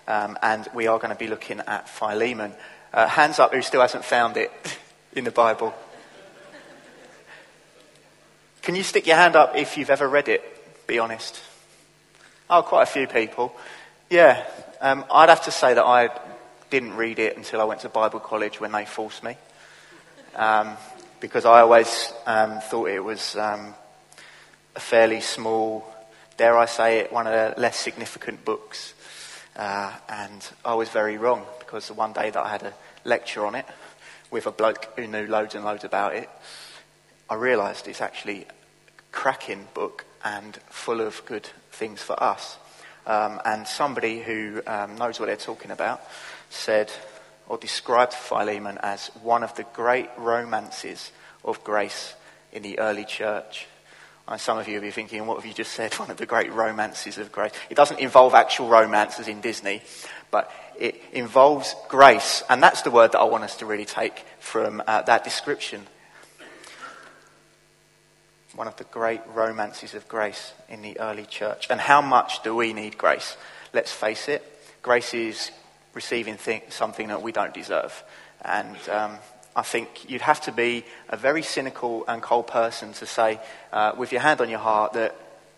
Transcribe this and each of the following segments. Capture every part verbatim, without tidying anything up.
um, and we are going to be looking at Philemon. Uh, hands up who still hasn't found it in the Bible. Can you stick your hand up if you've ever read it? Be honest. Oh, quite a few people. Yeah, um, I'd have to say that I didn't read it until I went to Bible college when they forced me. Um, because I always um, thought it was um, a fairly small, dare I say it, one of the less significant books. Uh, and I was very wrong, because the one day that I had a lecture on it with a bloke who knew loads and loads about it, I realised it's actually a cracking book and full of good things for us. Um, and somebody who um, knows what they're talking about said or described Philemon as one of the great romances of grace in the early church. And some of you will be thinking, what have you just said? One of the great romances of grace. It doesn't involve actual romance as in Disney, but it involves grace. And that's the word that I want us to really take from uh, that description. One of the great romances of grace in the early church. And how much do we need grace? Let's face it, grace is receiving th- something that we don't deserve. And um, I think you'd have to be a very cynical and cold person to say, uh, with your hand on your heart, that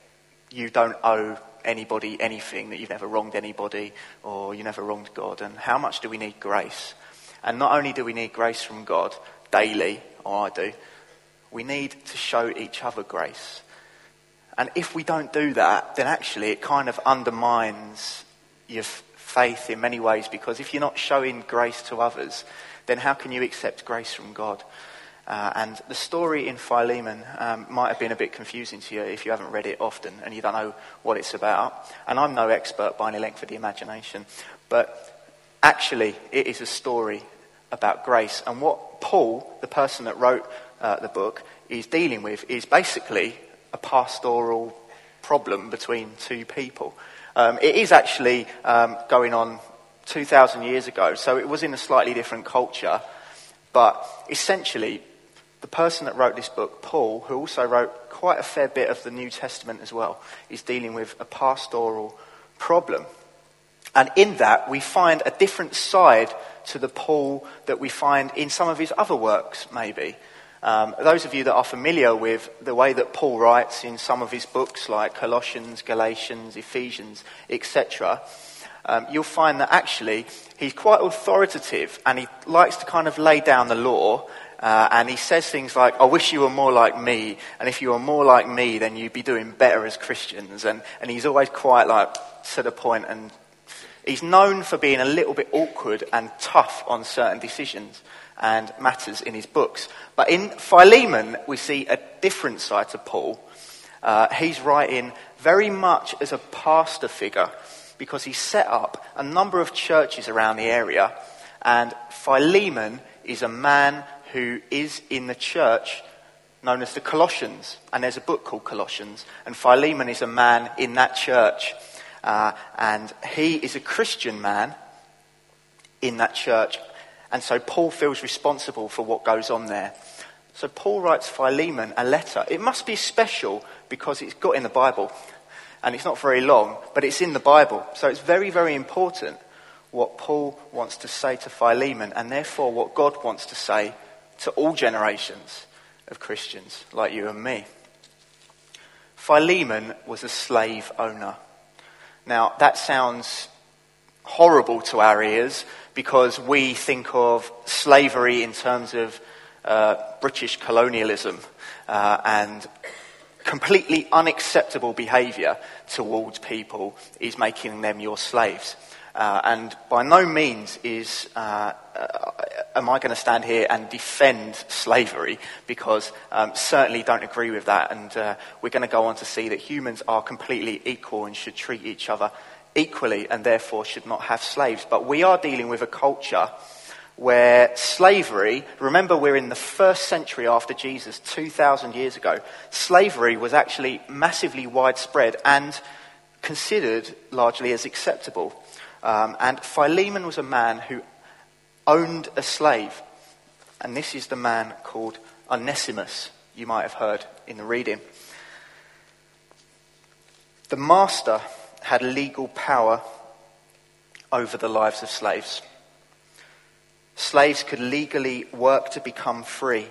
you don't owe anybody anything, that you've never wronged anybody, or you never wronged God. And how much do we need grace? And not only do we need grace from God daily, or I do, we need to show each other grace. And if we don't do that, then actually it kind of undermines your f- faith in many ways, because if you're not showing grace to others, then how can you accept grace from God? Uh, and the story in Philemon um, might have been a bit confusing to you if you haven't read it often and you don't know what it's about. And I'm no expert by any length of the imagination, but actually it is a story about grace. And what Paul, the person that wrote uh, the book, is dealing with is basically a pastoral problem between two people. Um, it is actually um, going on two thousand years ago, so it was in a slightly different culture, but essentially the person that wrote this book, Paul, who also wrote quite a fair bit of the New Testament as well, is dealing with a pastoral problem. And in that we find a different side to the Paul that we find in some of his other works, maybe. Um, those of you that are familiar with the way that Paul writes in some of his books like Colossians, Galatians, Ephesians, et cetera, um, you'll find that actually he's quite authoritative and he likes to kind of lay down the law, uh, and he says things like, I wish you were more like me, and if you were more like me then you'd be doing better as Christians, and, and he's always quite like to the point, and he's known for being a little bit awkward and tough on certain decisions and matters in his books. But in Philemon, we see a different side to Paul. Uh, he's writing very much as a pastor figure, because he set up a number of churches around the area, and Philemon is a man who is in the church known as the Colossians, and there's a book called Colossians, and Philemon is a man in that church, uh, and he is a Christian man in that church. And so Paul feels responsible for what goes on there. So Paul writes Philemon a letter. It must be special because it's got in the Bible. And it's not very long, but it's in the Bible. So it's very, very important what Paul wants to say to Philemon, and therefore what God wants to say to all generations of Christians like you and me. Philemon was a slave owner. Now, that sounds horrible to our ears, because we think of slavery in terms of uh, British colonialism uh, and completely unacceptable behaviour towards people is making them your slaves. Uh, and by no means is uh, uh, am I going to stand here and defend slavery, because um, certainly don't agree with that. And uh, we're going to go on to see that humans are completely equal and should treat each other equally, and therefore should not have slaves. But we are dealing with a culture where slavery, remember we're in the first century after Jesus, two thousand years ago, slavery was actually massively widespread and considered largely as acceptable. Um, and Philemon was a man who owned a slave. And this is the man called Onesimus, you might have heard in the reading. The master had legal power over the lives of slaves. Slaves could legally work to become free,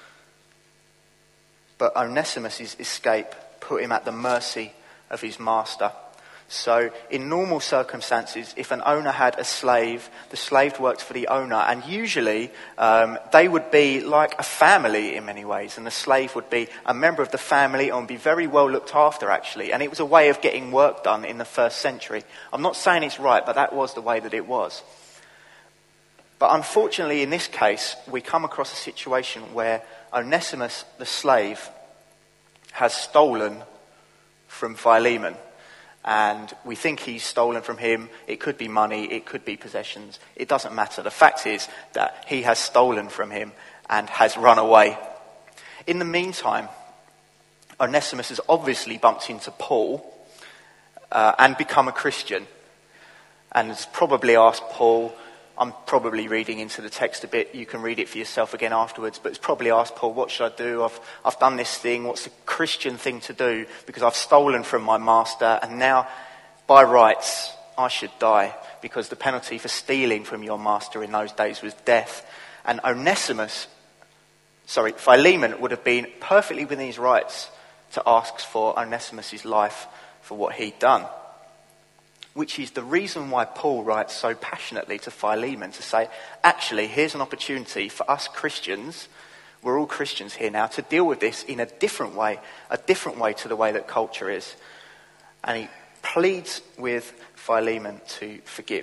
but Onesimus' escape put him at the mercy of his master. So in normal circumstances, if an owner had a slave, the slave worked for the owner, and usually um, they would be like a family in many ways, and the slave would be a member of the family and be very well looked after, actually. And it was a way of getting work done in the first century. I'm not saying it's right, but that was the way that it was. But unfortunately, in this case, we come across a situation where Onesimus, the slave, has stolen from Philemon. And we think he's stolen from him. It could be money, it could be possessions. It doesn't matter. The fact is that he has stolen from him and has run away. In the meantime, Onesimus has obviously bumped into Paul uh, and become a Christian. And has probably asked Paul, I'm probably reading into the text a bit, you can read it for yourself again afterwards, but it's probably asked Paul, what should I do? I've, I've done this thing, what's the Christian thing to do? Because I've stolen from my master, and now, by rights, I should die, because the penalty for stealing from your master in those days was death. And Onesimus, sorry, Philemon would have been perfectly within his rights to ask for Onesimus' life for what he'd done. Which is the reason why Paul writes so passionately to Philemon to say, actually, here's an opportunity for us Christians, we're all Christians here now, to deal with this in a different way, a different way to the way that culture is. And he pleads with Philemon to forgive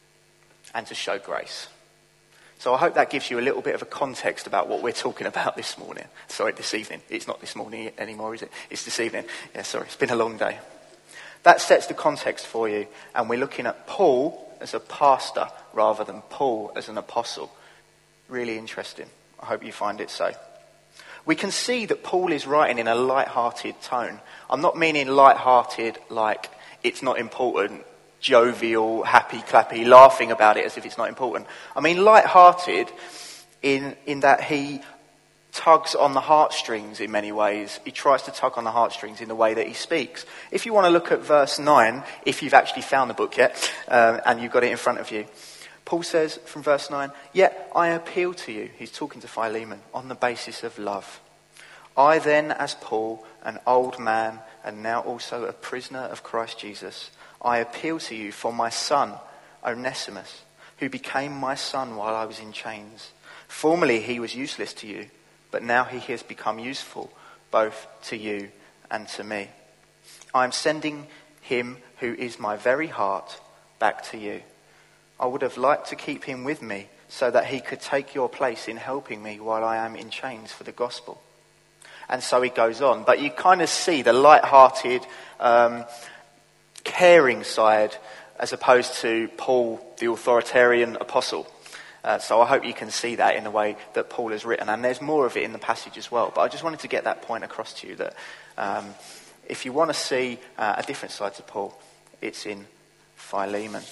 and to show grace. So I hope that gives you a little bit of a context about what we're talking about this morning. Sorry, this evening. It's not this morning anymore, is it? It's this evening. Yeah, sorry, it's been a long day. That sets the context for you, and we're looking at Paul as a pastor rather than Paul as an apostle. Really interesting. I hope you find it so. We can see that Paul is writing in a light-hearted tone. I'm not meaning light-hearted like it's not important, jovial, happy-clappy, laughing about it as if it's not important. I mean light-hearted in, in that he tugs on the heartstrings in many ways. He tries to tug on the heartstrings in the way that he speaks. If you want to look at verse nine, if you've actually found the book yet, um, and you've got it in front of you, Paul says from verse nine, "Yet I appeal to you," he's talking to Philemon, "on the basis of love. I then, as Paul, an old man, and now also a prisoner of Christ Jesus, I appeal to you for my son, Onesimus, who became my son while I was in chains. Formerly he was useless to you, but now he has become useful both to you and to me. I am sending him who is my very heart back to you. I would have liked to keep him with me so that he could take your place in helping me while I am in chains for the gospel." And so he goes on. But you kind of see the light-hearted, um, caring side as opposed to Paul, the authoritarian apostle. Uh, so I hope you can see that in the way that Paul has written. And there's more of it in the passage as well. But I just wanted to get that point across to you that um, if you want to see uh, a different side to Paul, it's in Philemon.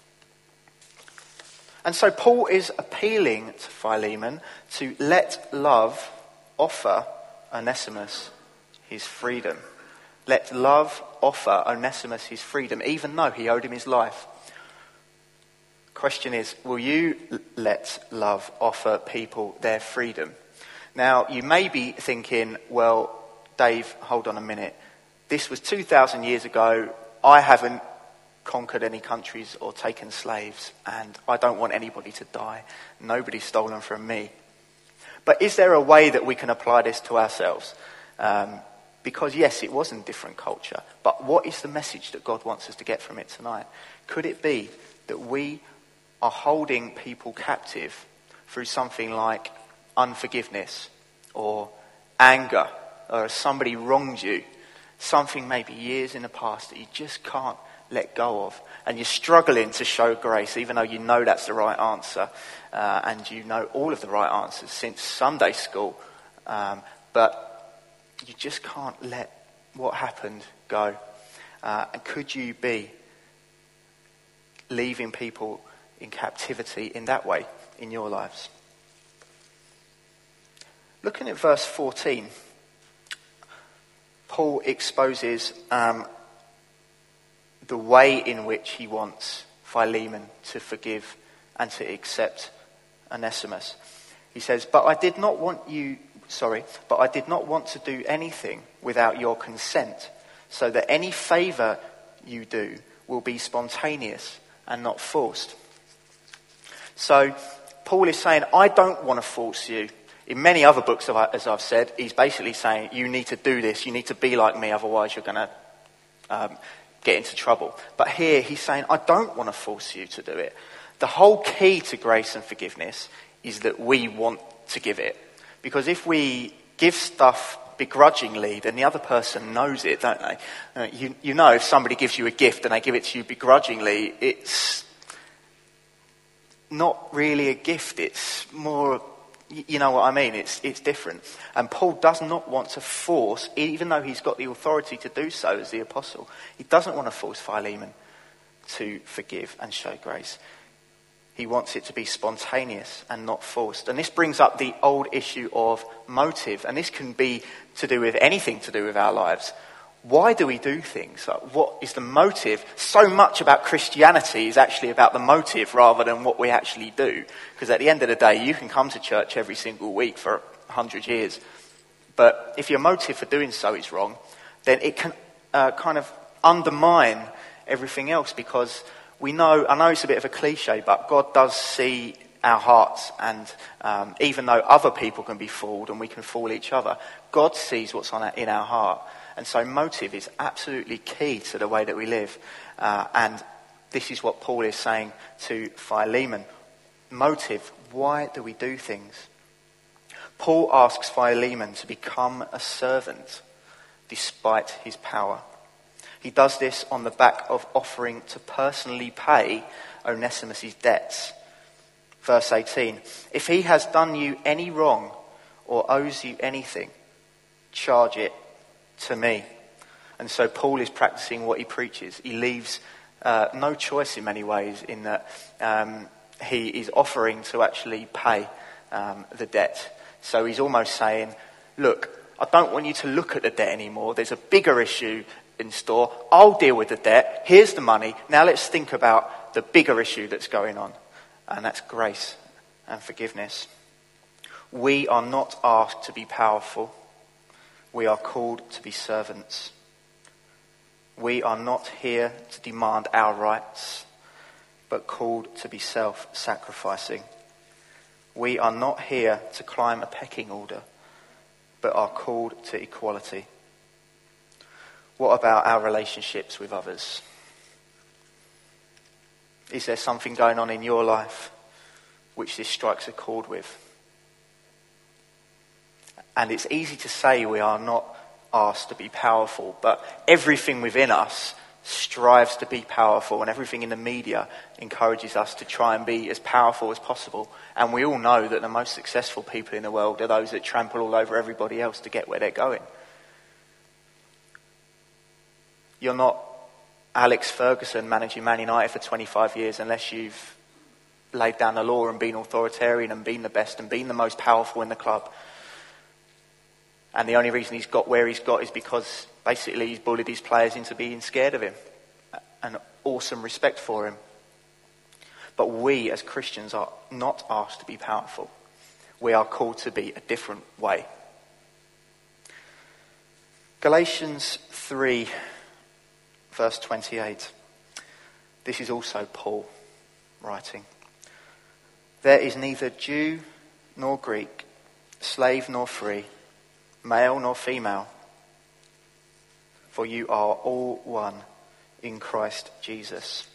And so Paul is appealing to Philemon to let love offer Onesimus his freedom. Let love offer Onesimus his freedom, even though he owed him his life. Question is, will you let love offer people their freedom? Now, you may be thinking, well, Dave, hold on a minute. This was two thousand years ago. I haven't conquered any countries or taken slaves, and I don't want anybody to die. Nobody's stolen from me. But is there a way that we can apply this to ourselves? Um, because yes, it was in a different culture, but what is the message that God wants us to get from it tonight? Could it be that we are holding people captive through something like unforgiveness or anger, or somebody wronged you, something maybe years in the past that you just can't let go of, and you're struggling to show grace even though you know that's the right answer, uh, and you know all of the right answers since Sunday school, um, but you just can't let what happened go. Uh, and could you be leaving people in captivity in that way in your lives? Looking at verse fourteen, Paul exposes um, the way in which he wants Philemon to forgive and to accept Onesimus. He says, but I did not want you, sorry, but I did not want to do anything without your consent, so that any favour you do will be spontaneous and not forced. So Paul is saying, I don't want to force you. In many other books, as I've said, he's basically saying, you need to do this, you need to be like me, otherwise you're going to um, get into trouble. But here he's saying, I don't want to force you to do it. The whole key to grace and forgiveness is that we want to give it. Because if we give stuff begrudgingly, then the other person knows it, don't they? Uh, you, you know, if somebody gives you a gift and they give it to you begrudgingly, it's not really a gift, it's more, you know what I mean, it's it's different. And Paul does not want to force, even though he's got the authority to do so as the apostle, he doesn't want to force Philemon to forgive and show grace. He wants it to be spontaneous and not forced. And this brings up the old issue of motive, and this can be to do with anything to do with our lives. Why do we do things? Like, what is the motive? So much about Christianity is actually about the motive rather than what we actually do. Because at the end of the day, you can come to church every single week for a hundred years. But if your motive for doing so is wrong, then it can uh, kind of undermine everything else. Because we know, I know it's a bit of a cliche, but God does see our hearts. And um, even though other people can be fooled and we can fool each other, God sees what's on our, in our heart. And so motive is absolutely key to the way that we live. Uh, and this is what Paul is saying to Philemon. Motive, why do we do things? Paul asks Philemon to become a servant despite his power. He does this on the back of offering to personally pay Onesimus' debts. Verse eighteen, if he has done you any wrong or owes you anything, charge it to me. And so Paul is practicing what he preaches. He leaves uh, no choice in many ways in that um, he is offering to actually pay um, the debt. So he's almost saying, look, I don't want you to look at the debt anymore. There's a bigger issue in store. I'll deal with the debt. Here's the money. Now let's think about the bigger issue that's going on. And that's grace and forgiveness. We are not asked to be powerful. We are called to be servants. We are not here to demand our rights, but called to be self-sacrificing. We are not here to climb a pecking order, but are called to equality. What about our relationships with others? Is there something going on in your life which this strikes a chord with? And it's easy to say we are not asked to be powerful, but everything within us strives to be powerful, and everything in the media encourages us to try and be as powerful as possible. And we all know that the most successful people in the world are those that trample all over everybody else to get where they're going. You're not Alex Ferguson managing Man United for twenty-five years unless you've laid down the law and been authoritarian and been the best and been the most powerful in the club. And the only reason he's got where he's got is because basically he's bullied his players into being scared of him. An awesome respect for him. But we as Christians are not asked to be powerful. We are called to be a different way. Galatians three, verse twenty-eight. This is also Paul writing. There is neither Jew nor Greek, slave nor free, male nor female, for you are all one in Christ Jesus.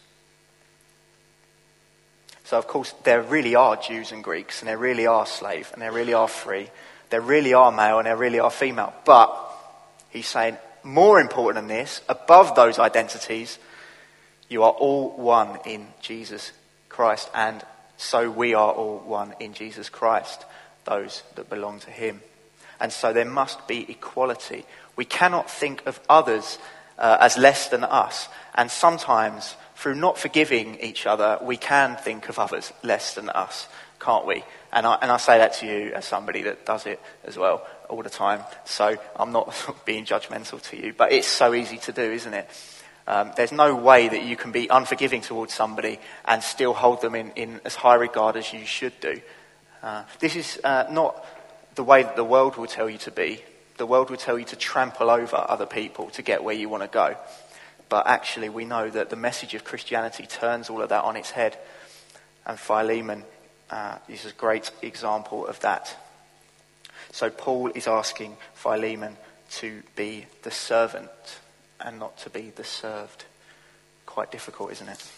So of course there really are Jews and Greeks, and there really are slave, and there really are free, there really are male and there really are female. But he's saying, more important than this, above those identities, you are all one in Jesus Christ, and so we are all one in Jesus Christ, those that belong to him. And so there must be equality. We cannot think of others uh, as less than us. And sometimes, through not forgiving each other, we can think of others less than us, can't we? And I, and I say that to you as somebody that does it as well all the time. So I'm not being judgmental to you, but it's so easy to do, isn't it? Um, there's no way that you can be unforgiving towards somebody and still hold them in, in as high regard as you should do. Uh, this is uh, not the way that the world will tell you to be. The world will tell you to trample over other people to get where you want to go. But actually we know that the message of Christianity turns all of that on its head. And Philemon uh, is a great example of that. So Paul is asking Philemon to be the servant and not to be the served. Quite difficult, isn't it?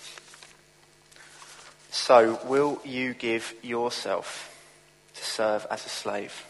So will you give yourself to serve as a slave?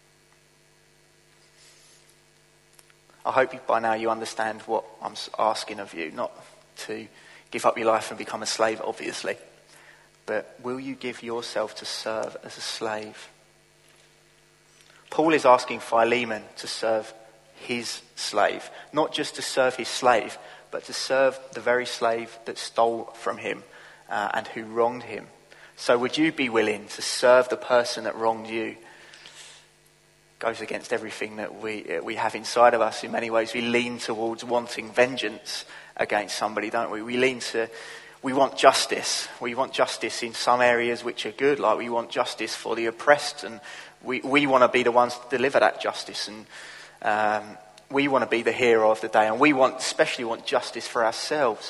I hope by now you understand what I'm asking of you, not to give up your life and become a slave, obviously. But will you give yourself to serve as a slave? Paul is asking Philemon to serve his slave, not just to serve his slave, but to serve the very slave that stole from him uh, and who wronged him. So would you be willing to serve the person that wronged you? Goes against everything that we we have inside of us. In many ways, we lean towards wanting vengeance against somebody, don't we? We lean to, we want justice. We want justice in some areas which are good, like we want justice for the oppressed, and we, we want to be the ones to deliver that justice, and um, we want to be the hero of the day, and we want, especially want justice for ourselves.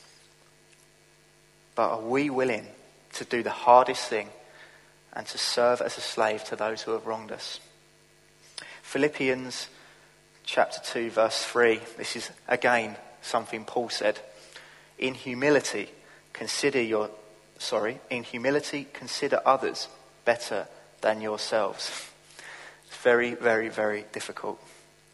But are we willing to do the hardest thing and to serve as a slave to those who have wronged us? Philippians chapter two verse three, this is again something Paul said. In humility, consider your, sorry, in humility, consider others better than yourselves. It's very, very, very difficult.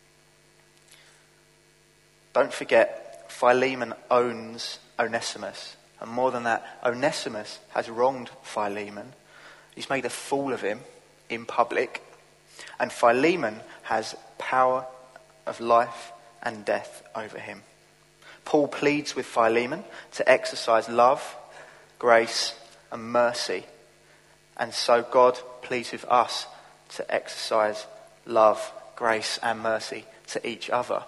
Don't forget, Philemon owns Onesimus. And more than that, Onesimus has wronged Philemon. He's made a fool of him in public. And Philemon has power of life and death over him. Paul pleads with Philemon to exercise love, grace, and mercy. And so God pleads with us to exercise love, grace, and mercy to each other.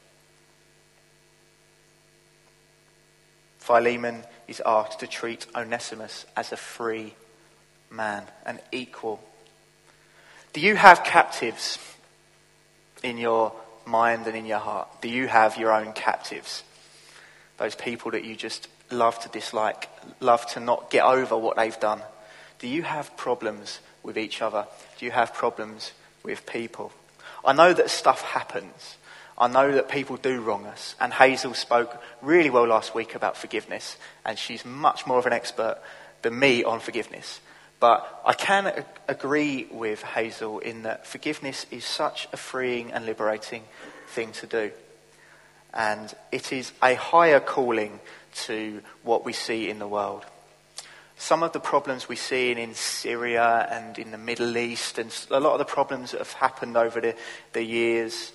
Philemon is asked to treat Onesimus as a free man, an equal. Do you have captives in your mind and in your heart? Do you have your own captives? Those people that you just love to dislike, love to not get over what they've done. Do you have problems with each other? Do you have problems with people? I know that stuff happens. I know that people do wrong us. And Hazel spoke really well last week about forgiveness. And she's much more of an expert than me on forgiveness. But I can a- agree with Hazel in that forgiveness is such a freeing and liberating thing to do. And it is a higher calling to what we see in the world. Some of the problems we see in, in Syria and in the Middle East, and a lot of the problems that have happened over the, the years,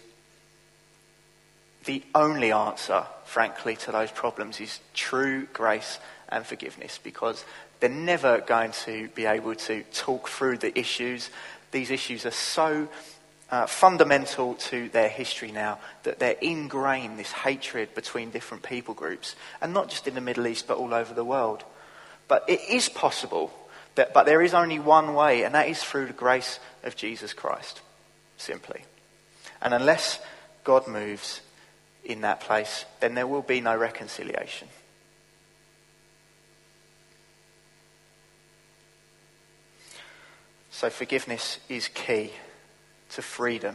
the only answer, frankly, to those problems is true grace and forgiveness, because they're never going to be able to talk through the issues. These issues are so uh, fundamental to their history now that they're ingrained, this hatred between different people groups, and not just in the Middle East but all over the world. But it is possible, that, but there is only one way, and that is through the grace of Jesus Christ, simply. And unless God moves in that place, then there will be no reconciliation. So forgiveness is key to freedom,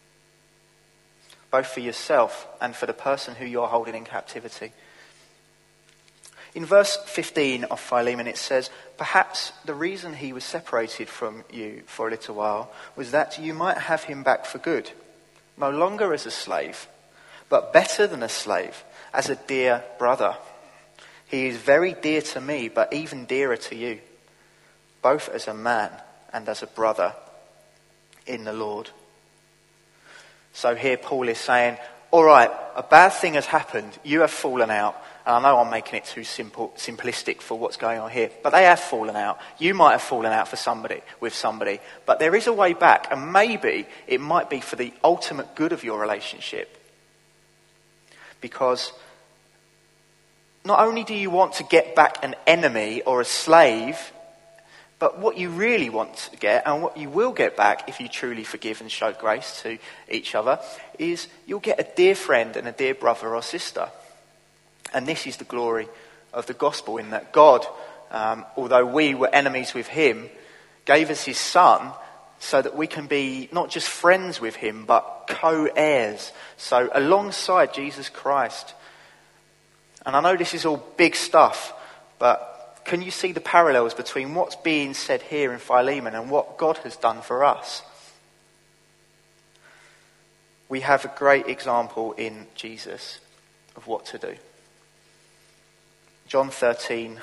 both for yourself and for the person who you're holding in captivity. In verse fifteen of Philemon it says, perhaps the reason he was separated from you for a little while was that you might have him back for good, no longer as a slave, but better than a slave, as a dear brother. He is very dear to me, but even dearer to you, both as a man and as a brother in the Lord. So here Paul is saying, all right, a bad thing has happened. You have fallen out. And I know I'm making it too simple, simplistic for what's going on here, but they have fallen out. You might have fallen out for somebody, with somebody, but there is a way back, and maybe it might be for the ultimate good of your relationship. Because not only do you want to get back an enemy or a slave, but what you really want to get, and what you will get back if you truly forgive and show grace to each other, is you'll get a dear friend and a dear brother or sister. And this is the glory of the gospel, in that God, um, although we were enemies with him, gave us his son so that we can be not just friends with him, but co-heirs. So alongside Jesus Christ. And I know this is all big stuff, but can you see the parallels between what's being said here in Philemon and what God has done for us? We have a great example in Jesus of what to do. John thirteen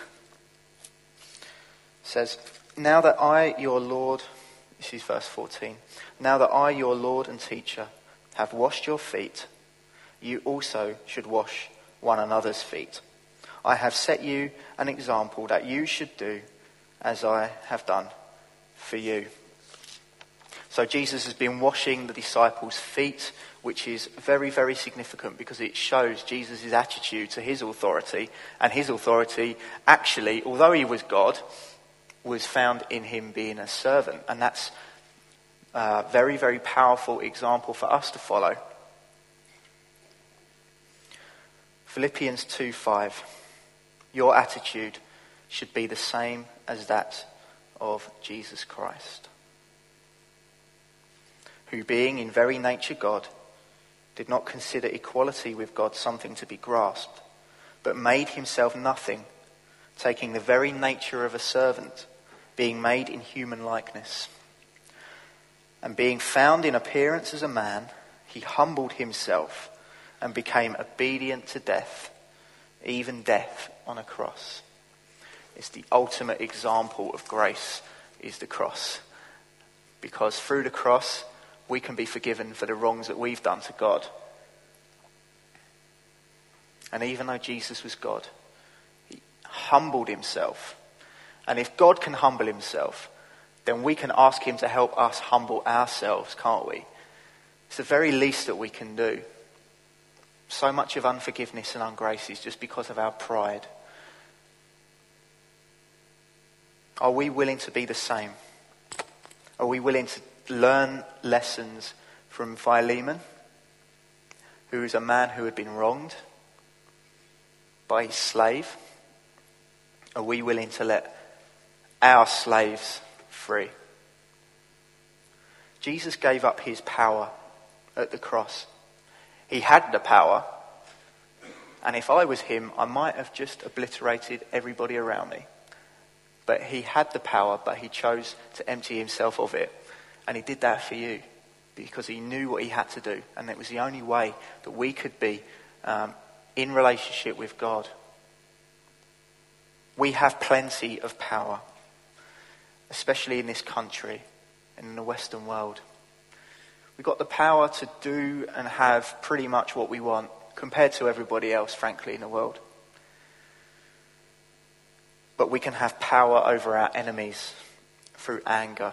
says, "Now that I, your Lord," this is verse fourteen, "now that I, your Lord and teacher, have washed your feet, you also should wash one another's feet. I have set you an example that you should do as I have done for you." So Jesus has been washing the disciples' feet, which is very, very significant because it shows Jesus' attitude to his authority. And his authority, actually, although he was God, was found in him being a servant. And that's a very, very powerful example for us to follow. Philippians two five. Your attitude should be the same as that of Jesus Christ, who being in very nature God, did not consider equality with God something to be grasped, but made himself nothing, taking the very nature of a servant, being made in human likeness. And being found in appearance as a man, he humbled himself and became obedient to death, even death on a cross. It's the ultimate example of grace, is the cross. Because through the cross, we can be forgiven for the wrongs that we've done to God. And even though Jesus was God, he humbled himself. And if God can humble himself, then we can ask him to help us humble ourselves, can't we? It's the very least that we can do. So much of unforgiveness and ungrace is just because of our pride. Are we willing to be the same? Are we willing to learn lessons from Philemon, who is a man who had been wronged by his slave? Are we willing to let our slaves free? Jesus gave up his power at the cross. He had the power, and if I was him, I might have just obliterated everybody around me. But he had the power, but he chose to empty himself of it. And he did that for you because he knew what he had to do. And it was the only way that we could be um, in relationship with God. We have plenty of power, especially in this country and in the Western world. We've got the power to do and have pretty much what we want compared to everybody else, frankly, in the world. But we can have power over our enemies through anger.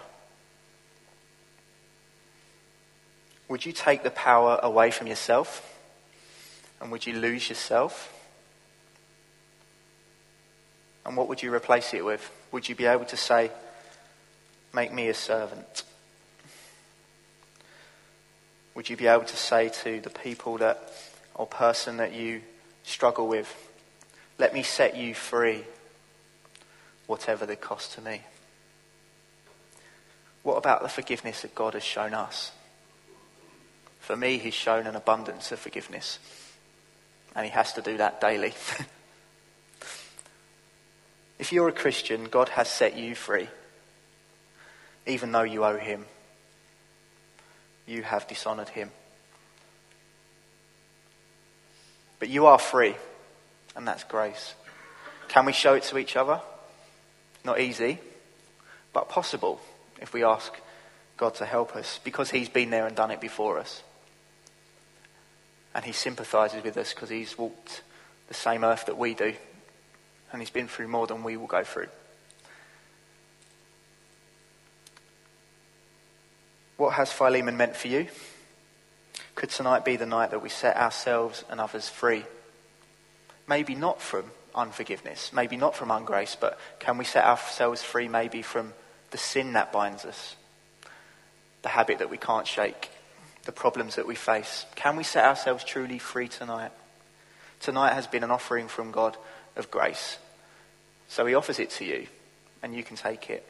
Would you take the power away from yourself? And would you lose yourself? And what would you replace it with? Would you be able to say, "Make me a servant"? Would you be able to say to the people that, or person that you struggle with, "Let me set you free, whatever the cost to me"? What about the forgiveness that God has shown us? For me, he's shown an abundance of forgiveness. And he has to do that daily. If you're a Christian, God has set you free. Even though you owe him. You have dishonoured him. But you are free. And that's grace. Can we show it to each other? Not easy, but possible if we ask God to help us, because he's been there and done it before us. And he sympathises with us because he's walked the same earth that we do. And he's been through more than we will go through. What has Philemon meant for you? Could tonight be the night that we set ourselves and others free? Maybe not from unforgiveness? Maybe not from ungrace, but can we set ourselves free maybe from the sin that binds us, the habit that we can't shake, the problems that we face? Can we set ourselves truly free tonight? Tonight has been an offering from God of grace. So he offers it to you, and you can take it.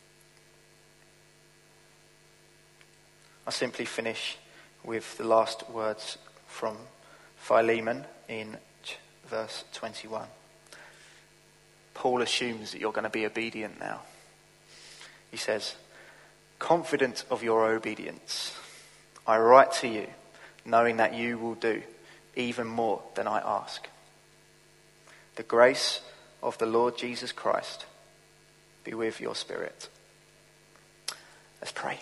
I'll simply finish with the last words from Philemon in verse twenty-one. Paul assumes that you're going to be obedient now. He says, "Confident of your obedience, I write to you, knowing that you will do even more than I ask. The grace of the Lord Jesus Christ be with your spirit." Let's pray.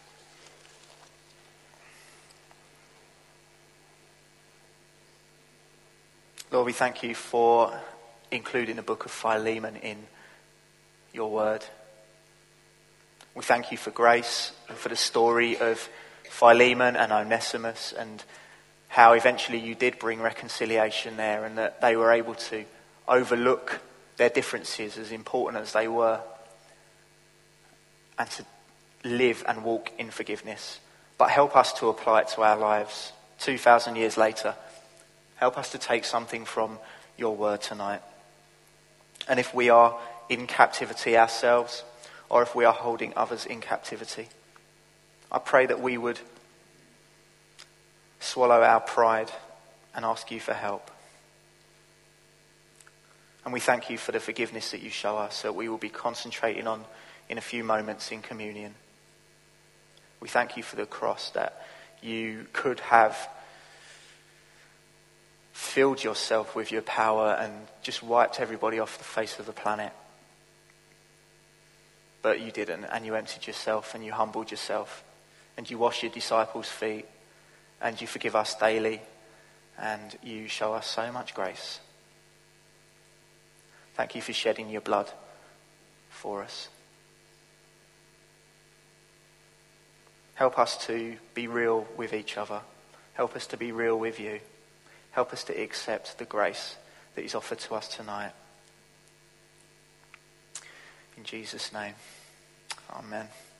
Lord, we thank you for including the book of Philemon in your word. We thank you for grace and for the story of Philemon and Onesimus, and how eventually you did bring reconciliation there, and that they were able to overlook their differences, as important as they were, and to live and walk in forgiveness. But help us to apply it to our lives two thousand years later. Help us to take something from your word tonight. And if we are in captivity ourselves, or if we are holding others in captivity, I pray that we would swallow our pride and ask you for help. And we thank you for the forgiveness that you show us, that we will be concentrating on in a few moments in communion. We thank you for the cross, that you could have filled yourself with your power and just wiped everybody off the face of the planet. But you didn't, and you emptied yourself, and you humbled yourself, and you wash your disciples' feet, and you forgive us daily, and you show us so much grace. Thank you for shedding your blood for us. Help us to be real with each other. Help us to be real with you. Help us to accept the grace that is offered to us tonight. In Jesus' name, amen.